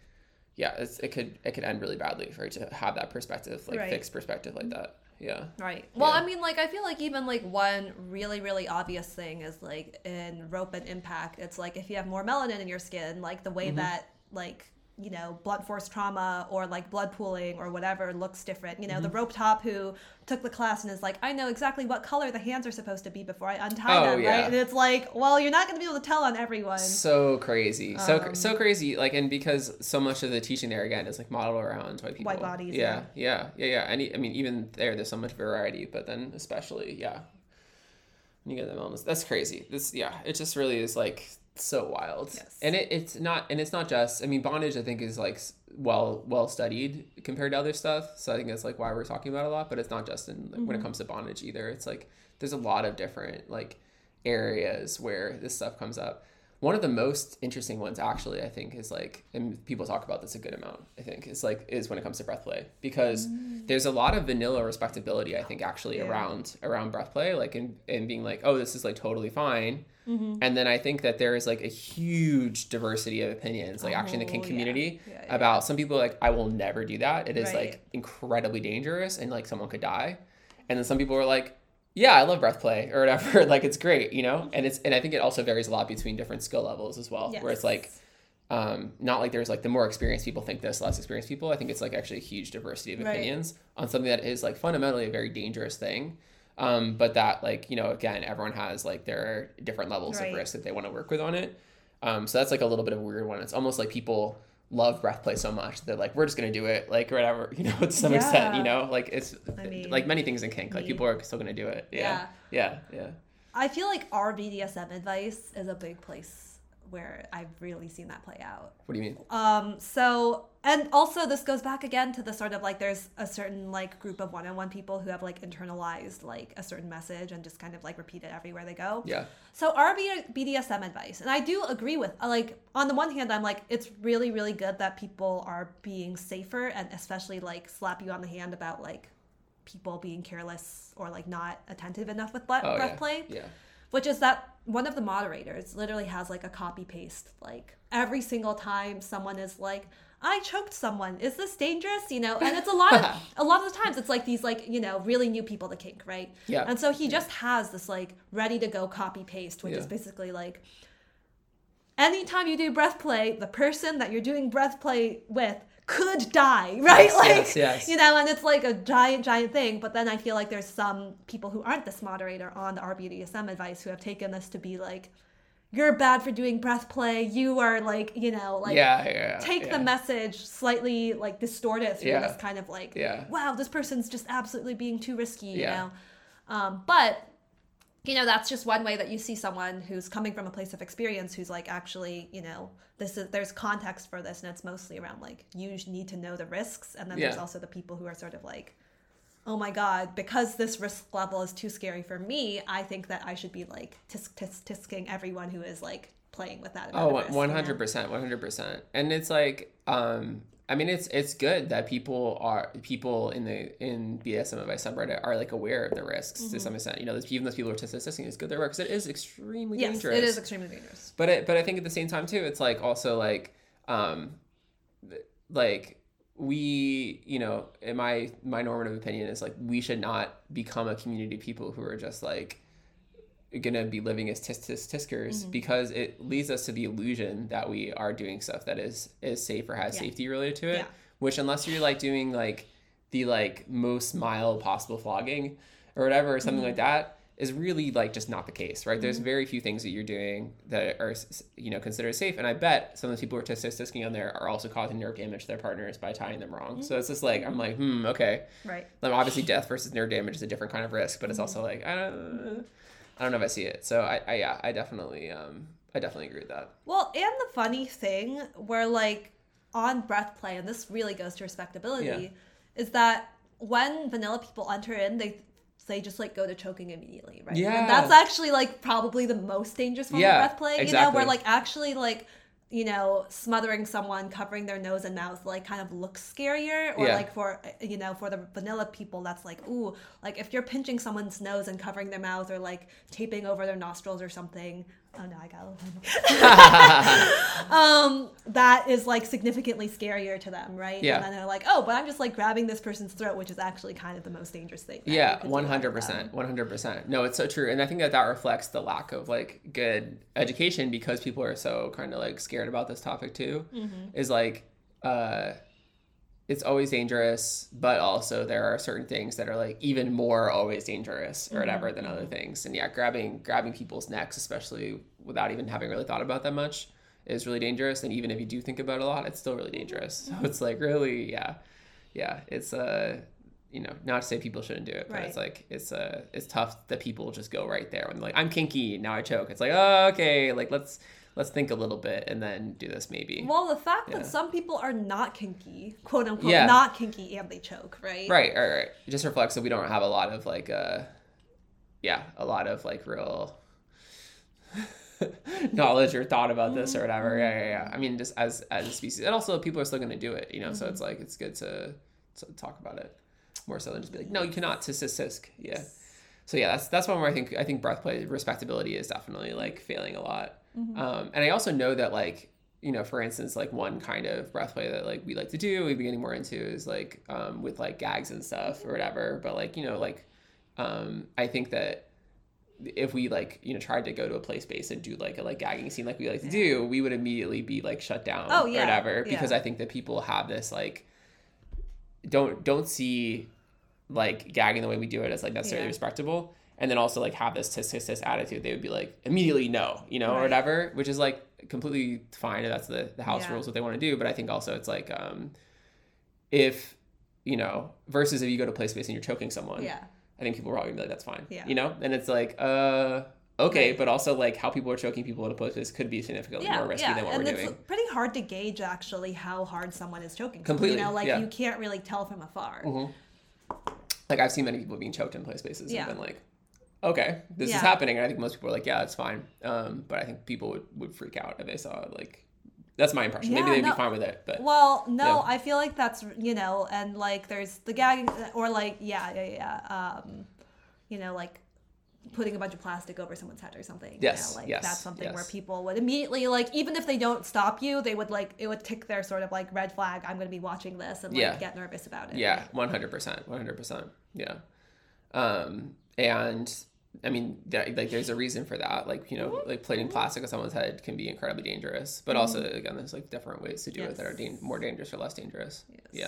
it could end really badly for you to have that perspective, like fixed perspective like that. Yeah. Right. Well, I mean, like, I feel like even, like, one really, really obvious thing is, like, in Rope and Impact, it's, like, if you have more melanin in your skin, like, the way that, like, you know, blunt force trauma or, like, blood pooling or whatever looks different. You know, the rope top who took the class and is like, I know exactly what color the hands are supposed to be before I untie them, right? And it's like, well, you're not going to be able to tell on everyone. So crazy. So crazy. Like, and because so much of the teaching there, again, is, like, modeled around white people. White bodies. Yeah. And I mean, even there's so much variety, but then especially, when you get the wellness, that's crazy. It just really is, like, so wild. Yes. And it's not just, I mean, bondage I think is like well studied compared to other stuff, so I think that's like why we're talking about it a lot, but it's not just in when it comes to bondage either. It's like there's a lot of different like areas where this stuff comes up. One of the most interesting ones actually I think is like, and people talk about this a good amount, I think is when it comes to breath play, because there's a lot of vanilla respectability I think actually around breath play, like in being like, oh, this is like totally fine. And then I think that there is like a huge diversity of opinions, like actually in the kink community about some people are like, I will never do that. It is like incredibly dangerous and like someone could die. And then some people are like, yeah, I love breath play or whatever. Like it's great, you know? And I think it also varies a lot between different skill levels as well, where it's like, not like there's like the more experienced people think this, less experienced people. I think it's like actually a huge diversity of opinions on something that is like fundamentally a very dangerous thing. But that like, you know, again, everyone has like their different levels of risk that they want to work with on it. So that's like a little bit of a weird one. It's almost like people love breath play so much that like, we're just going to do it, like whatever, you know, to some extent, you know, like it's like many things in kink, like people are still going to do it. Yeah. I feel like our BDSM advice is a big place where I've really seen that play out. What do you mean? So, and also this goes back again to the sort of like, there's a certain like group of one-on-one people who have like internalized like a certain message and just kind of like repeat it everywhere they go. Yeah. So our BDSM advice, and I do agree with, like, on the one hand, I'm like, it's really, really good that people are being safer and especially like slap you on the hand about like people being careless or like not attentive enough with breath play. Yeah. Which is that one of the moderators literally has like a copy paste, like every single time someone is like, I choked someone, is this dangerous? You know, and it's a lot of the times it's like these like, you know, really new people to kink, right? Yeah. And so he just has this like ready to go copy paste, which is basically like, anytime you do breath play, the person that you're doing breath play with could die, right? Yes. You know, and it's like a giant thing. But then I feel like there's some people who aren't this moderator on the RBDSM advice who have taken this to be like, you're bad for doing breath play. You are like, you know, like take the message slightly, like distort it through this kind of like, wow, this person's just absolutely being too risky, you know? But, you know, that's just one way that you see someone who's coming from a place of experience who's like, actually, you know, there's context for this, and it's mostly around like, you need to know the risks. And then there's also the people who are sort of like, oh my God, because this risk level is too scary for me, I think that I should be like tisking everyone who is like playing with that. Oh, 100%, 100%. And it's like, I mean, it's good that people in BDSM advice subreddit are like aware of the risks to some extent. You know, even those people who are tisking, it's good there because it is extremely dangerous. It is extremely dangerous. But I think at the same time too, it's like also like we, you know, in my normative opinion is like, we should not become a community of people who are just like gonna be living as tiskers because it leads us to the illusion that we are doing stuff that is safe or has safety related to it, which unless you're like doing like the like most mild possible flogging or whatever or something like that is really like just not the case, right? There's very few things that you're doing that are, you know, considered safe, and I bet some of the people who are tisking on there are also causing nerve damage to their partners by tying them wrong. So it's just like, I'm like, okay, right. Obviously death versus nerve damage is a different kind of risk, but it's also like, I don't know if I see it. So I definitely agree with that. Well, and the funny thing where like on breath play, and this really goes to respectability, is that when vanilla people enter in, they just like go to choking immediately, right? Yeah. And that's actually like probably the most dangerous form of breath play, exactly. you know, where like actually like, you know, smothering someone, covering their nose and mouth like kind of looks scarier, or like for, you know, for the vanilla people, that's like, ooh, like if you're pinching someone's nose and covering their mouth or like taping over their nostrils or something. Oh no, I got a little that is like significantly scarier to them, right? Yeah. And then they're like, oh, but I'm just like grabbing this person's throat, which is actually kind of the most dangerous thing. 100%. No, it's so true. And I think that reflects the lack of like good education because people are so kind of like scared about this topic too. Is like, it's always dangerous, but also there are certain things that are like even more always dangerous or whatever than other things. And grabbing people's necks, especially without even having really thought about that much, is really dangerous. And even if you do think about it a lot, it's still really dangerous. So it's like really, it's you know, not to say people shouldn't do it, but it's like it's tough that people just go right there when they're like, I'm kinky, now I choke. It's like, oh, okay, like let's think a little bit and then do this maybe. Well, the fact that some people are not kinky, quote unquote, not kinky, and they choke, right? Right. It just reflects that we don't have a lot of like, a lot of like real knowledge or thought about this or whatever. Yeah. I mean, just as a species, and also people are still going to do it, you know. So it's like it's good to talk about it more so than just be like, no, you cannot tisk. Yeah. So yeah, that's one where I think breath play respectability is definitely like failing a lot. And I also know that like, you know, for instance, like one kind of breath play that like we like to do, we've been getting more into is like with like gags and stuff or whatever. But like, you know, like I think that if we like, you know, tried to go to a play space and do like a like gagging scene like we like to do, we would immediately be like shut down or whatever. Because I think that people have this like don't see like gagging the way we do it as like necessarily respectable. And then also like have this tisk attitude, they would be like immediately no, you know, or whatever, which is like completely fine if that's the house rules what they want to do. But I think also it's like if, you know, versus if you go to play space and you're choking someone, I think people are probably gonna be like, that's fine, you know. And it's like okay, but also like how people are choking people in a play space could be significantly more risky than what we're doing. It's pretty hard to gauge actually how hard someone is choking. Completely, you know, like you can't really tell from afar. Like I've seen many people being choked in play spaces and been like, okay, this is happening. And I think most people are like, yeah, it's fine. But I think people would freak out if they saw like, that's my impression. Maybe they'd be fine with it, but I feel like that's, you know, and like there's the gagging or like you know, like putting a bunch of plastic over someone's head or something. Yes, you know, like that's something where people would immediately like, even if they don't stop you, they would like, it would tick their sort of like red flag. I'm going to be watching this and like get nervous about it. Yeah, 100%. Yeah. And I mean, like there's a reason for that. Like, you know, like plating plastic on someone's head can be incredibly dangerous. But also, again, there's like different ways to do it that are more dangerous or less dangerous. Yes. Yeah.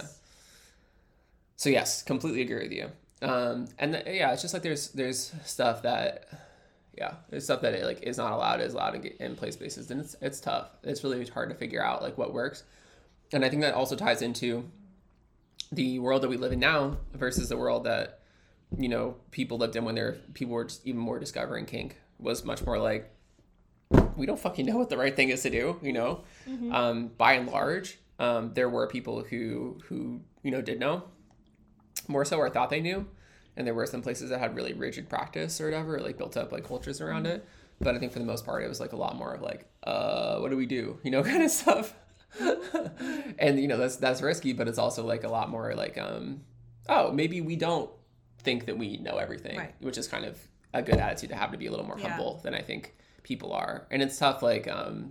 So yes, completely agree with you. Yeah, it's just like there's stuff that, there's stuff that it like is not allowed to get in play spaces, and it's tough. It's really hard to figure out like what works, and I think that also ties into the world that we live in now versus the world that, you know, people lived in when people were just even more discovering kink. Was much more like, we don't fucking know what the right thing is to do, you know. By and large, there were people who you know did know more so, or thought they knew, and there were some places that had really rigid practice or whatever, like built up like cultures around it. But I think for the most part, it was like a lot more of like, what do we do, you know, kind of stuff. And you know, that's risky, but it's also like a lot more like, oh, maybe we don't think that we know everything, which is kind of a good attitude to have, to be a little more humble than I think people are. And it's tough, like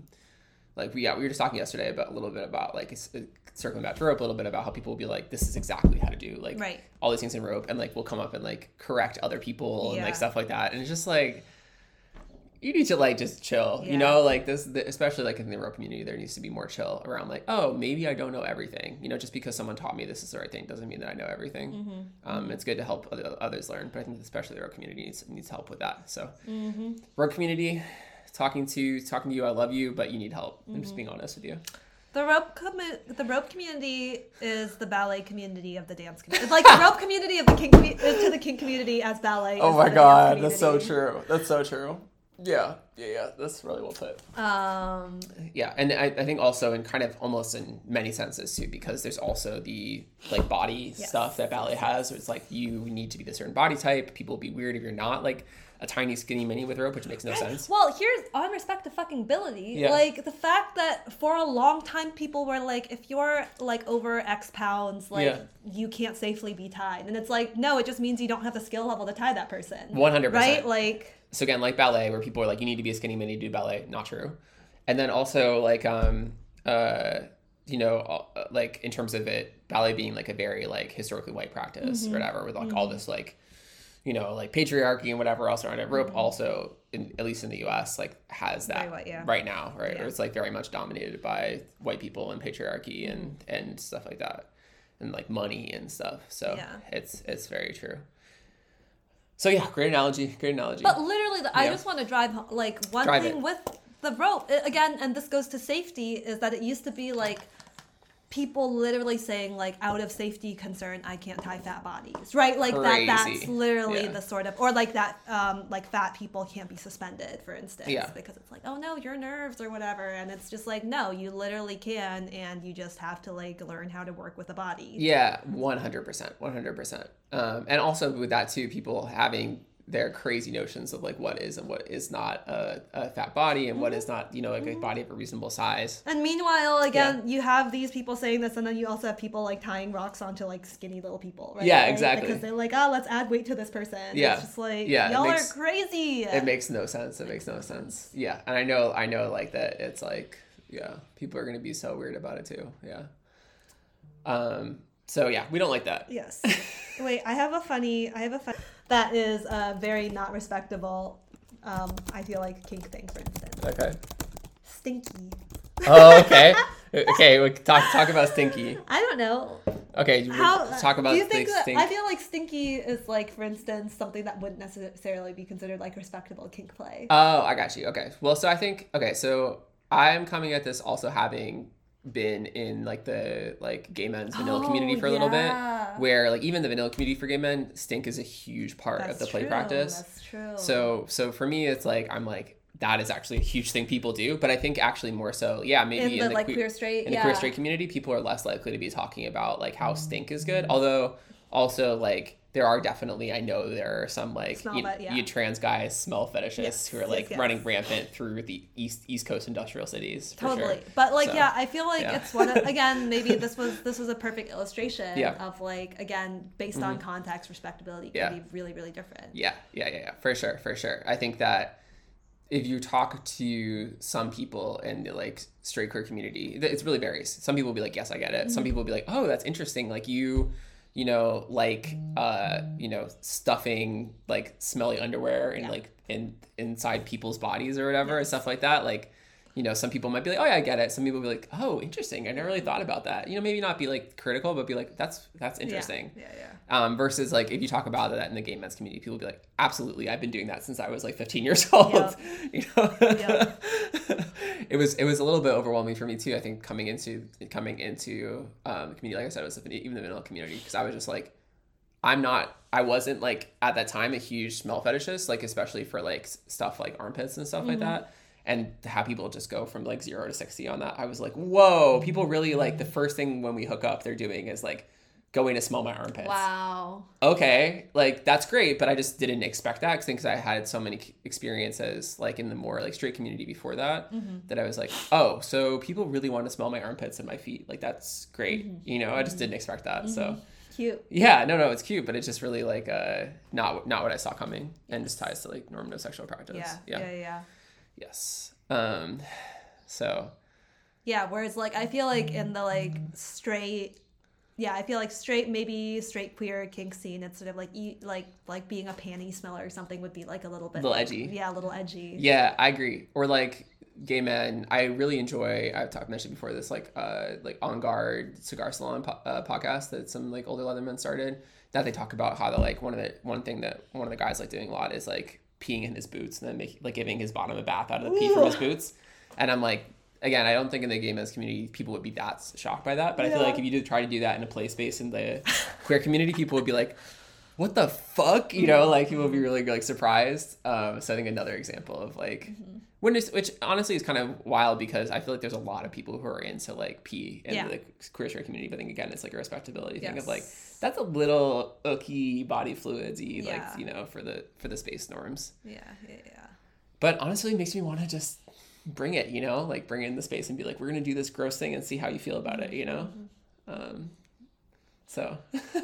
we were just talking yesterday about a little bit about like circling back to rope, a little bit about how people will be like, this is exactly how to do like all these things in rope, and like we'll come up and like correct other people and like stuff like that, and it's just like, you need to like just chill, you know, like especially like in the rope community, there needs to be more chill around like, oh, maybe I don't know everything, you know, just because someone taught me this is the right thing doesn't mean that I know everything. It's good to help others learn, but I think especially the rope community needs help with that. So rope community, talking to you, I love you, but you need help. I'm just being honest with you. The rope community is the ballet community of the dance community. It's like the rope community of the kink to the kink community as ballet. Oh my god, that's so true. That's so true. Yeah. That's really well put. Yeah, and I think also in kind of almost in many senses too, because there's also the like body stuff that ballet has. So it's like you need to be the certain body type. People will be weird if you're not like a tiny skinny mini with rope, which makes no sense. Well, here's on respect to fucking ability. Like the fact that for a long time people were like, if you're like over X pounds, like you can't safely be tied. And it's like, no, it just means you don't have the skill level to tie that person. 100%. Right? Like, so again, like ballet, where people are like, you need to be a skinny mini to do ballet. Not true. And then also like, you know, like in terms of it, ballet being like a very like historically white practice or whatever, with like all this like, you know, like patriarchy and whatever else around it. Rope also, at least in the U.S., like has that right now, right? Or it's like very much dominated by white people and patriarchy and stuff like that, and like money and stuff. So it's very true. So yeah, great analogy. But literally, I just want to drive like one thing with the rope again, and this goes to safety, is that it used to be like people literally saying like, out of safety concern, I can't tie fat bodies, right? Like crazy. that's literally the sort of, or like that, like fat people can't be suspended, for instance, because it's like, oh no, your nerves or whatever. And it's just like, no, you literally can, and you just have to like learn how to work with the body. Yeah, 100%. And also with that too, people having their crazy notions of like what is and what is not a fat body, and what is not, you know, like a body of a reasonable size. And meanwhile, again, you have these people saying this, and then you also have people like tying rocks onto like skinny little people, right? Yeah, exactly. Because they're like, oh, let's add weight to this person. Yeah. It's just like, y'all are crazy. It makes no sense. Yeah. And I know like that it's like, people are going to be so weird about it too. Yeah. So yeah, we don't like that. Yes. Wait, I have a funny that is very not respectable. I feel like kink thing, for instance. Okay. Stinky. Oh, okay. Okay, we talk about stinky. I don't know. Okay, talk about. Do you think that, I feel like stinky is like, for instance, something that wouldn't necessarily be considered like respectable kink play. Oh, I got you. Okay. Well, so I think so I'm coming at this also having been in like the like gay men's vanilla community for a little bit, where like even the vanilla community for gay men, stink is a huge part of the play practice. That's true. So for me, it's like I'm like, that is actually a huge thing people do, but I think actually more so, maybe in the like queer straight, the queer straight community, people are less likely to be talking about like how stink is good. Although also like there are definitely, I know there are some like you trans guys, smell fetishists who are like running rampant through the East Coast industrial cities. Totally. Sure. But like, I feel like it's one of, again, maybe this was a perfect illustration of like, again, based on context, respectability can be really, really different. Yeah. For sure. I think that if you talk to some people in the like straight queer community, it's really varies. Some people will be like, yes, I get it. Some people will be like, oh, that's interesting. Like you stuffing like smelly underwear and like inside people's bodies or whatever and stuff like that. Like, some people might be like, oh yeah, I get it. Some people will be like, oh, interesting. I never really thought about that. Maybe not be like critical, but be like, that's interesting. Versus like if you talk about that in the gay men's community, people will be like, absolutely, I've been doing that since I was like 15 years old. Yep. It was a little bit overwhelming for me too. I think coming into the community, like I said, it was even the middle community, because I was just like, I wasn't like at that time a huge smell fetishist, like especially for like stuff like armpits and stuff like that. And to have people just go from like 0 to 60 on that, I was like, whoa, people really like the first thing when we hook up, they're doing is like going to smell my armpits. Wow. Okay. Like that's great. But I just didn't expect that because I had so many experiences like in the more like straight community before that, that I was like, oh, so people really want to smell my armpits and my feet. Like that's great. I just didn't expect that. So cute. Yeah, no, it's cute, but it's just really like not what I saw coming, and just ties to like normative sexual practice. Yeah. Yes. So. Yeah, whereas like I feel like in the like straight, maybe straight queer kink scene, it's sort of like like being a panty smeller or something would be like a little bit edgy. Yeah, a little edgy. Yeah, I agree. Or like gay men, I really enjoy. I've mentioned before this like On Guard Cigar Salon podcast that some like older Leathermen started. That they talk about how one thing that one of the guys like doing a lot is like peeing in his boots and then giving his bottom a bath out of the pee from his boots. And I'm like, again, I don't think in the gay men's community people would be that shocked by that, but I feel like if you try to do that in a play space in the queer community, people would be like, what the fuck? Like people would be really like surprised. So I think another example of like which honestly is kind of wild, because I feel like there's a lot of people who are into like pee in the queer straight community, but I think again it's like a respectability thing of like, that's a little icky body fluidsy, like for the space norms. But honestly, it makes me want to just bring it, like bring it in the space and be like, we're gonna do this gross thing and see how you feel about it, so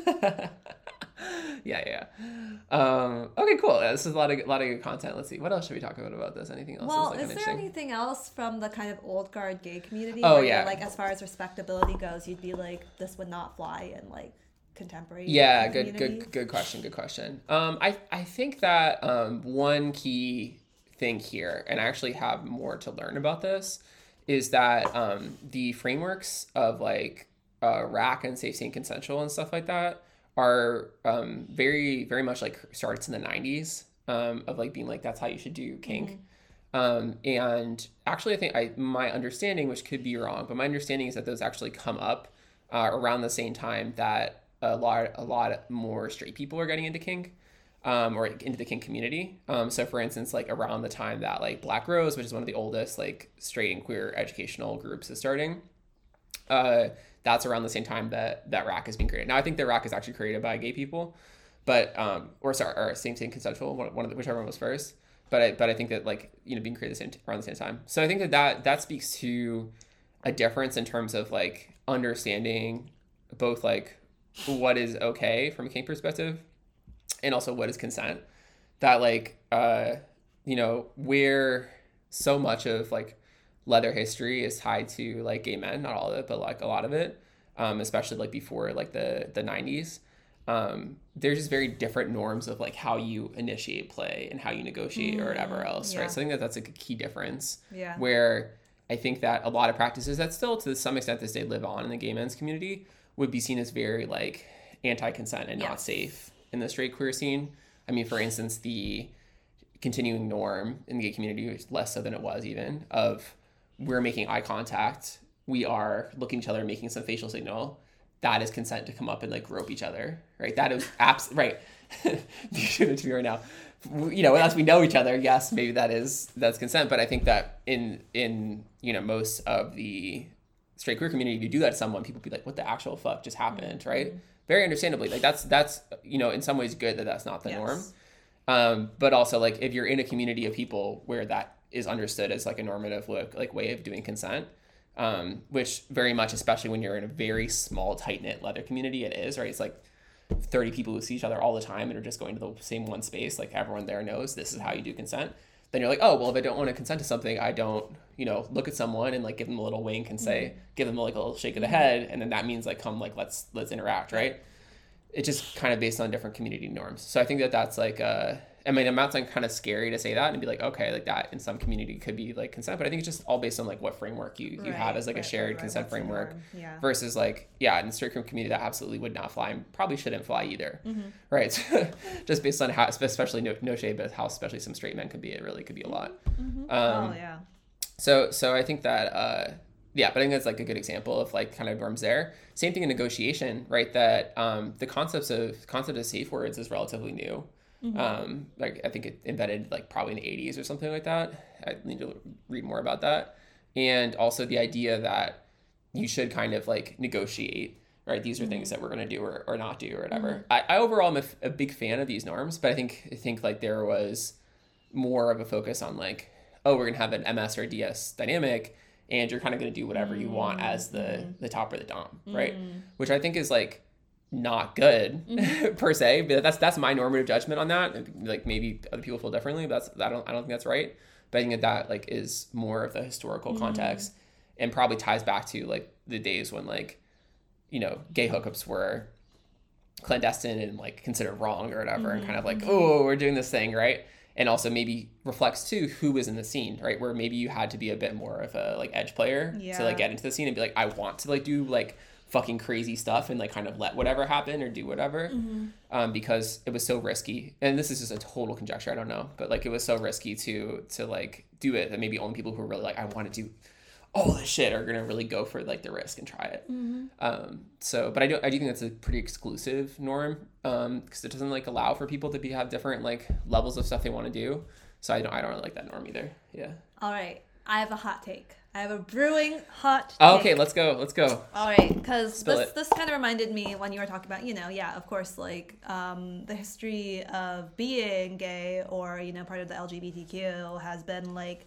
yeah. Okay, cool. This is a lot of good content. Let's see, what else should we talk about this? Anything else? Well, is there anything else from the kind of old guard gay community? Oh, where yeah. Like as far as respectability goes, you'd be like, this would not fly in like contemporary. Yeah, community? good question. I think that one key thing here, and I actually have more to learn about this, is that the frameworks of like RAC and safety and consensual and stuff like that are very, very much like starts in the 90s of like being like, that's how you should do kink. And actually I think my understanding, which could be wrong, but my understanding is that those actually come up around the same time that a lot more straight people are getting into kink. Or into the kink community. So for instance, like around the time that like Black Rose, which is one of the oldest like straight and queer educational groups, is starting, that's around the same time that RAC is being created. Now I think the RAC is actually created by gay people, but or same consensual, whichever one was first. But I think that like being created around the same time. So I think that speaks to a difference in terms of like understanding both like what is okay from a kink perspective, and also what is consent. That like where so much of like leather history is tied to like gay men, not all of it, but like a lot of it, especially like before like the 90s. There's just very different norms of like how you initiate play and how you negotiate or whatever else, right? So I think that's like a key difference. Where I think that a lot of practices that still to some extent this day live on in the gay men's community would be seen as very like anti-consent and not safe in the straight queer scene. I mean, for instance, the continuing norm in the gay community, which is less so than it was even, of we're making eye contact, we are looking at each other, making some facial signal, that is consent to come up and like grope each other, right? That is right. You should it to me right now. Unless we know each other, yes, maybe that's consent. But I think that in most of the straight queer community, if you do that to someone, people be like, what the actual fuck just happened, right? Very understandably, like that's in some ways good that that's not the norm. But also like if you're in a community of people where that is understood as like a normative way of doing consent, which very much, especially when you're in a very small, tight-knit leather community, it is, right? It's like 30 people who see each other all the time and are just going to the same one space. Like everyone there knows this is how you do consent. Then you're like, oh, well, if I don't want to consent to something, I don't, look at someone and like give them a little wink and say, give them like a little shake of the head. And then that means like, come, like, let's interact. Right. it's just kind of based on different community norms. So I think that that's like, I mean, it sounds like kind of scary to say that and be like, okay, like that in some community could be like consent, but I think it's just all based on like what framework you have as like a shared consent framework versus like, yeah, in the straight community that absolutely would not fly and probably shouldn't fly either. Right. Just based on how, especially no shade, but how especially some straight men could be, it really could be a lot. So I think that, yeah, but I think that's like a good example of like kind of norms there. Same thing in negotiation, right? That the concept of safe words is relatively new. Like I think it invented like probably in the 80s or something like that. I need to read more about that. And also the idea that you should kind of like negotiate, right? These are things that we're going to do or not do or whatever. I overall am a big fan of these norms, but I think like there was more of a focus on like, oh, we're going to have an MS or DS dynamic and you're kind of going to do whatever you want as the top or the dom, right? Which I think is like not good per se, but that's my normative judgment on that. Like maybe other people feel differently, but I don't think that's right. But I think that like is more of the historical context and probably ties back to like the days when like, you know, gay hookups were clandestine and like considered wrong or whatever, and kind of like, oh, we're doing this thing, right? And also maybe reflects too who was in the scene, right? Where maybe you had to be a bit more of a like edge player to like get into the scene and be like, I want to like do like fucking crazy stuff and like kind of let whatever happen or do whatever, because it was so risky. And this is just a total conjecture, I don't know, but like it was so risky to like do it that maybe only people who are really like, I want to do all this shit are gonna really go for like the risk and try it. But I do think that's a pretty exclusive norm, because it doesn't like allow for people to have different like levels of stuff they want to do. So I don't really like that norm either. Yeah. All right, I have a hot take. I have a brewing hot take. Oh, okay, let's go. All right, because this kind of reminded me when you were talking about, you know, yeah, of course, like the history of being gay or, you know, part of the LGBTQ has been like,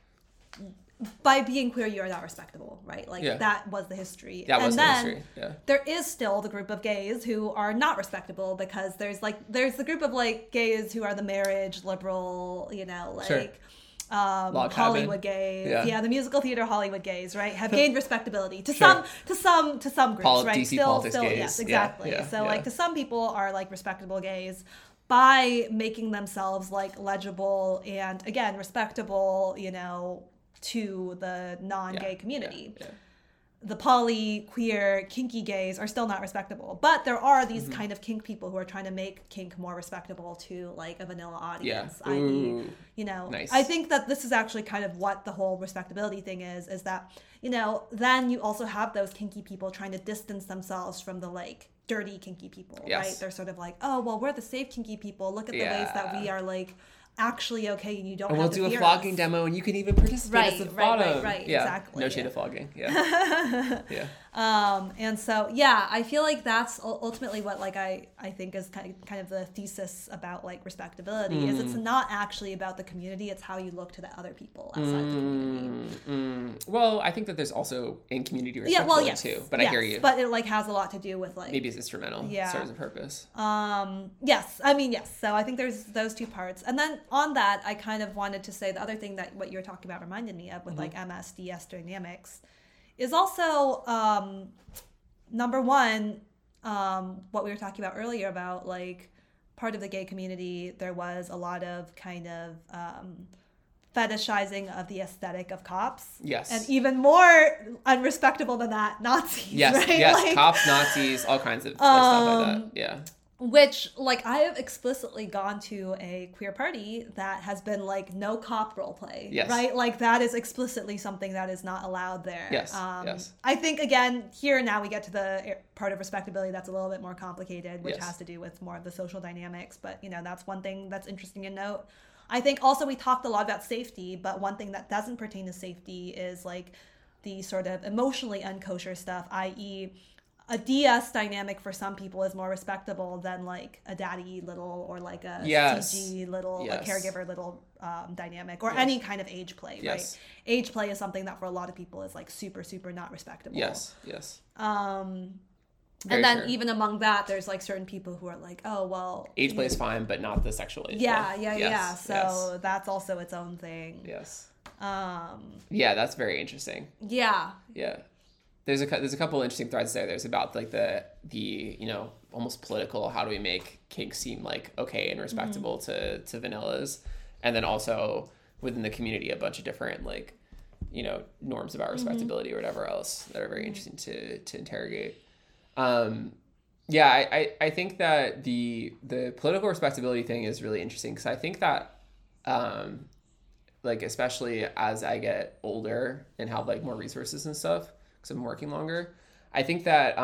by being queer, you are not respectable, right? Like that was the history. There is still the group of gays who are not respectable because there's the group of like gays who are the marriage liberal, you know, like Hollywood gays, the musical theater Hollywood gays, right? Have gained respectability to some groups, right? DC politics gays. Yes, exactly. Like to some people are like respectable gays by making themselves like legible and again respectable, you know, to the non-gay community. The poly, queer, kinky gays are still not respectable, but there are these kind of kink people who are trying to make kink more respectable to like a vanilla audience. I.e., you know, I think that this is actually kind of what the whole respectability thing is that, you know, then you also have those kinky people trying to distance themselves from the like dirty kinky people, right? They're sort of like, oh, well, we're the safe kinky people. Look at the ways that we are like actually okay, and you don't. And we'll do a flogging demo, and you can even participate at the bottom. Right, exactly. No shade of flogging. Yeah. And so I feel like that's ultimately what like I think is kind of the thesis about like respectability is it's not actually about the community, it's how you look to the other people outside the community. Well, I think that there's also in community respectability too, but I hear you. But it like has a lot to do with like maybe it's instrumental, serves a purpose. Yes. So I think there's those two parts, and then on that I kind of wanted to say the other thing that what you were talking about reminded me of with like MS/DS dynamics is also number one, what we were talking about earlier about like part of the gay community, there was a lot of kind of fetishizing of the aesthetic of cops. Yes. And even more unrespectable than that, Nazis. Yes, right? Yes, like, cops, Nazis, all kinds of stuff like that. Yeah. Which, like, I have explicitly gone to a queer party that has been, like, no cop role play, right? Like, that is explicitly something that is not allowed there. Yes, I think, again, here now we get to the part of respectability that's a little bit more complicated, which has to do with more of the social dynamics. But, you know, that's one thing that's interesting to note. I think also we talked a lot about safety, but one thing that doesn't pertain to safety is, like, the sort of emotionally unkosher stuff, i.e., a DS dynamic for some people is more respectable than like a daddy little or like a CG little, a caregiver little dynamic or any kind of age play, right? Age play is something that for a lot of people is like super, super not respectable. Yes. And then even among that, there's like certain people who are like, oh, well. Age play is fine, but not the sexual age play. Yeah. So that's also its own thing. Yes. Yeah, that's very interesting. Yeah. there's a couple interesting threads there. There's about like the almost political, how do we make kink seem like okay and respectable to vanillas, and then also within the community a bunch of different like norms about respectability or whatever else that are very interesting to interrogate. I think that the political respectability thing is really interesting because I think that like especially as I get older and have like more resources and stuff because I'm working longer, I think that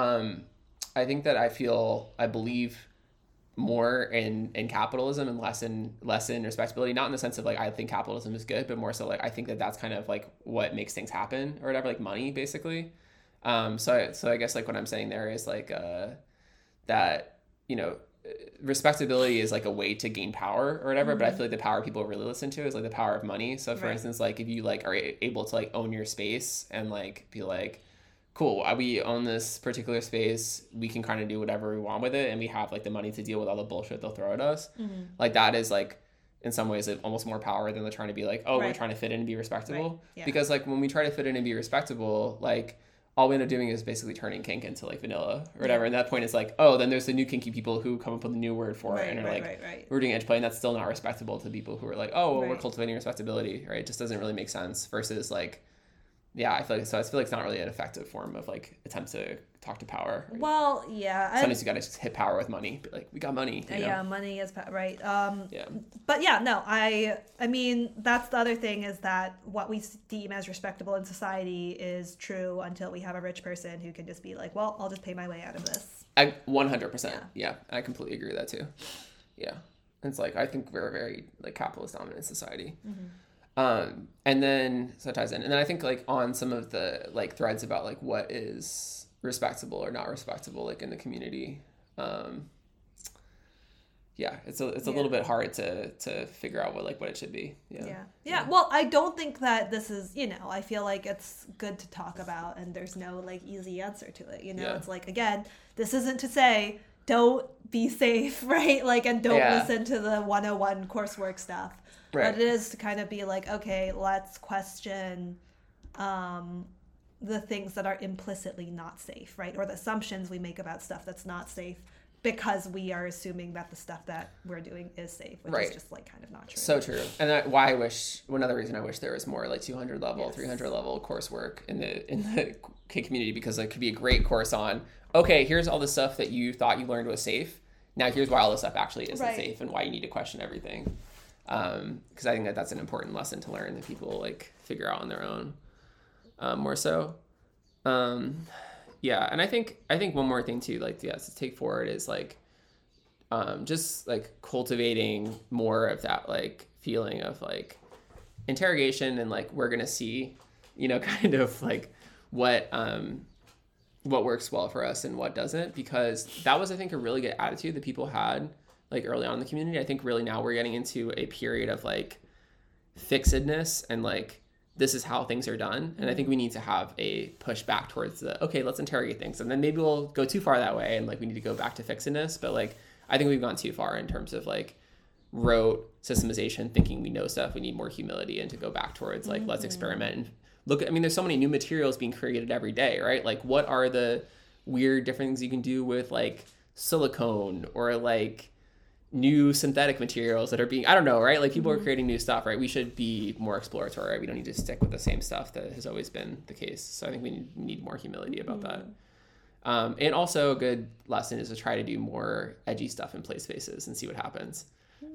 I believe more in capitalism and less in respectability, not in the sense of like I think capitalism is good, but more so like I think that that's kind of like what makes things happen or whatever, like money basically. So I guess like what I'm saying there is like that respectability is like a way to gain power or whatever, but I feel like the power people really listen to is like the power of money. So for instance, like if you like are able to like own your space and like be like, cool, we own this particular space, we can kind of do whatever we want with it, and we have like the money to deal with all the bullshit they'll throw at us. Like that is like in some ways almost more power than they're trying to be like, oh, we're trying to fit in and be respectable. Because like when we try to fit in and be respectable, like all we end up doing is basically turning kink into like vanilla or whatever. And that point is like, oh, then there's the new kinky people who come up with a new word for it and are like, we're doing edge play, and that's still not respectable to people who are like, oh, well, we're cultivating respectability, right? It just doesn't really make sense versus like, I feel like it's not really an effective form of like attempt to talk to power. Right? Well, yeah. Sometimes you got to just hit power with money. But like, we got money. Yeah, money is right. But yeah, no, I mean, that's the other thing is that what we deem as respectable in society is true until we have a rich person who can just be like, well, I'll just pay my way out of this. 100%. Yeah, I completely agree with that too. Yeah. And it's like, I think we're a very like capitalist dominant society. And then so it ties in, and then I think like on some of the like threads about like what is respectable or not respectable like in the community, it's a little bit hard to figure out what it should be. Well, I don't think that this is, I feel like it's good to talk about, and there's no like easy answer to it. It's like, again, this isn't to say don't be safe, right? Like, and don't listen to the 101 coursework stuff. Right. But it is to kind of be like, okay, let's question the things that are implicitly not safe, right? Or the assumptions we make about stuff that's not safe because we are assuming that the stuff that we're doing is safe, which is just like kind of not true. So true. And another reason I wish there was more like 200 level, 300 level coursework in the kink community, because it could be a great course on, okay, here's all the stuff that you thought you learned was safe. Now here's why all this stuff actually isn't safe and why you need to question everything. Because I think that's an important lesson to learn that people like figure out on their own, more so. And I think one more thing too, like, to take forward is like, just like cultivating more of that like feeling of like interrogation and like we're gonna see, kind of like what works well for us and what doesn't, because that was, I think, a really good attitude that people had like early on in the community. I think really now we're getting into a period of like fixedness and like this is how things are done, and I think we need to have a push back towards okay, let's interrogate things, and then maybe we'll go too far that way and like we need to go back to fixedness. But like I think we've gone too far in terms of like rote systemization, thinking we know stuff. We need more humility and to go back towards like let's experiment and look at, there's so many new materials being created every day, right? Like what are the weird different things you can do with like silicone or like new synthetic materials that are being, I don't know, right? Like people are creating new stuff, right? We should be more exploratory, right? We don't need to stick with the same stuff that has always been the case. So I think we need more humility about that. And also a good lesson is to try to do more edgy stuff in play spaces and see what happens.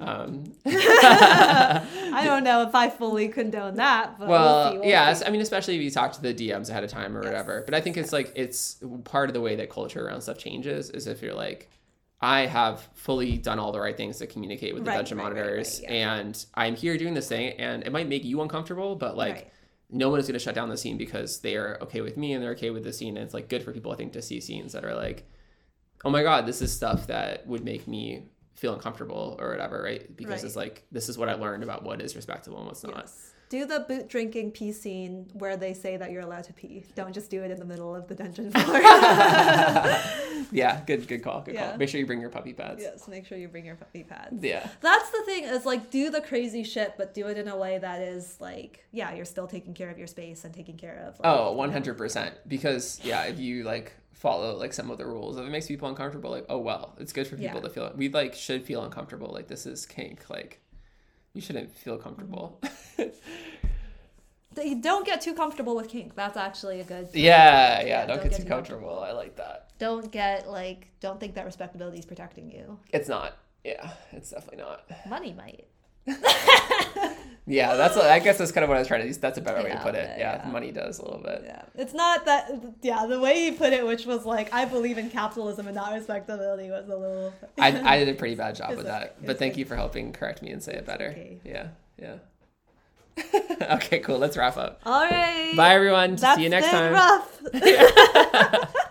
I don't know if I fully condone that, but we'll see. Especially if you talk to the DMs ahead of time or whatever. But I think it's like, it's part of the way that culture around stuff changes is if you're like, I have fully done all the right things to communicate with the dungeon monitors, and I'm here doing this thing, and it might make you uncomfortable, but like no one is going to shut down the scene because they are okay with me and they're okay with the scene. And it's like good for people, I think, to see scenes that are like, oh my God, this is stuff that would make me feel uncomfortable or whatever, right? Because it's like, this is what I learned about what is respectable and what's not. Do the boot drinking pee scene where they say that you're allowed to pee. Don't just do it in the middle of the dungeon floor. Yeah, good call. Good Yeah. call. Make sure you bring your puppy pads. Yes, make sure you bring your puppy pads. Yeah. That's the thing is like do the crazy shit, but do it in a way that is like, yeah, you're still taking care of your space and taking care of. Like, Oh, 100%. Because yeah, if you like follow like some of the rules, if it makes people uncomfortable, like, oh well, it's good for people to feel. We like should feel uncomfortable. Like this is kink. Like you shouldn't feel comfortable. You don't get too comfortable with kink. That's actually a good. Yeah. Don't get too comfortable. I like that. Don't think that respectability is protecting you. It's not. Yeah, it's definitely not. Money might. Yeah, I guess that's kind of what I was trying to use. That's a better way to put it. Yeah. Money does a little bit. Yeah. It's not that, the way you put it, which was like, I believe in capitalism and not respectability, was a little. I did a pretty bad job with that. Okay. But thank you for helping correct me and say it better. Okay. Yeah. Okay, cool. Let's wrap up. All right. Bye, everyone. See you next time. Rough.